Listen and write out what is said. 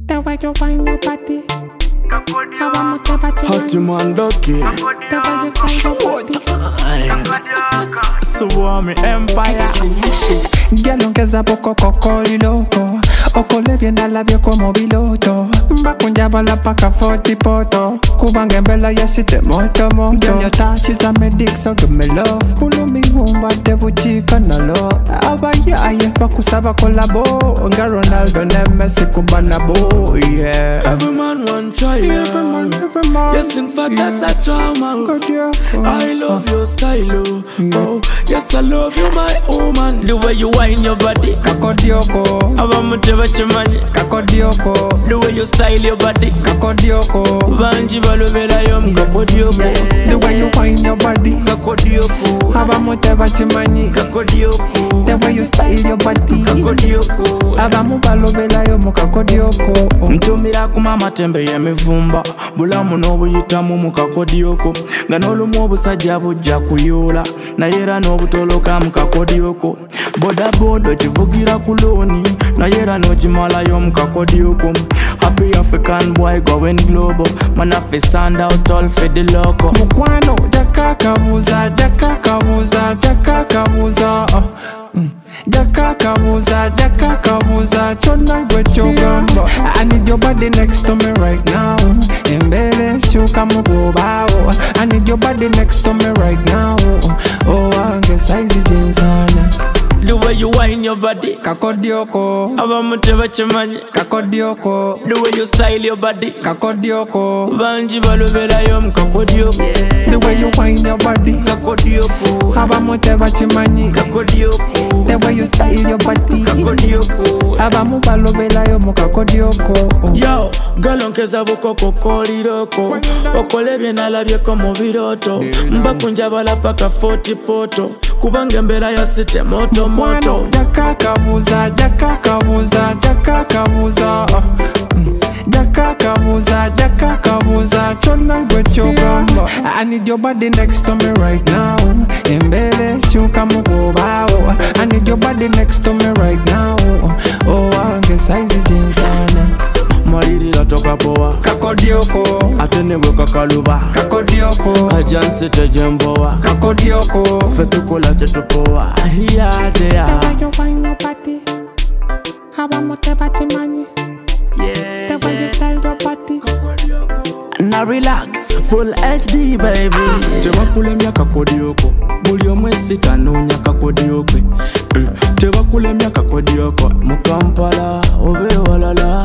The way you find your body, how I'm a body. Hot man lucky. The way you find your body. So warm empire. Girl ongeza poco cocoli loco. Okole bien a labio como piloto. Bakunjaba la paka 40 poto. Kubange mbela yasite moto moto. Girl your touch is a medic so give me love. Pulo mi wumba debu chika na lo. Abaya aye bakusaba kolabo. Nga Ronaldo ne Messi kubana bo. Yeah. Every man want try. Every man. Yes, in fact that's a trauma. I love your style. Oh, yes I love you my woman. The way you wine your body. Kakodioko. Abamuteba chimanyi. Kakodioko. The way you style your body. Kakodioko. Banji balobera yo kakodioko. The way you wine your body. Kakodioko. Abamuteba chimanyi. Kakodioko. The way you style your body. Kakodioko. Abamubalobera yo mukakodioko. Ntumira kumama tembe yemivumba. Bulamu n'obuyitamu mu kakodioko. Nga n'olumu obusajja bujja kuyoola. Naye era n'obutoloka mu kakodioko. Boda boda kivugira ku looni. Naye era n'okimalayo mu kakodioko. Happy African boy going global. Man have to stand out tall for the loco. Mukwano jakakabuza jakakabuza jakakabuza jakakabuza chona gwe chogamba. I need your body next to me right now. Embele shuka mubobao. I need your body next to me right now. Oh ange size jensana. The way you wine your body. Kakodioko. Abamuteba chimanyi. Kakodioko. The way you style your body. Kakodioko. Banji balobera yo mu kakodioko. The way you wine your body. Kakodioko. Abamuteba chimanyi. Kakodioko. The way you style your body. Kakodioko. Abamubalobera yo mu kakodioko. Yo, galonkeza bukoko koliroko. Okole bye nalabyeko mu biroto. Mbakunjabala paka 40 poto. Kubanga mbera ya site moto moto. Jakakabuza chona gwe chogamba. I need your body next to me right now. Embele shuka mubobao. I need your body next to me right now. Oh ange size jensana. Malirira toka poa. Kakodioko. Atenebwe kakaluba. Kakodioko. Kajansi tejemboa. Kakodioko. Fetukola tetupoa. Here they are. The way you find your body, how I'm a body money. The way you style your body. Now relax, full HD baby. Tebakulemya kakodioko. Buli omwesi tanoonya kakodioko. Tebakulemya kakodioko. Mu Kampala obe walala.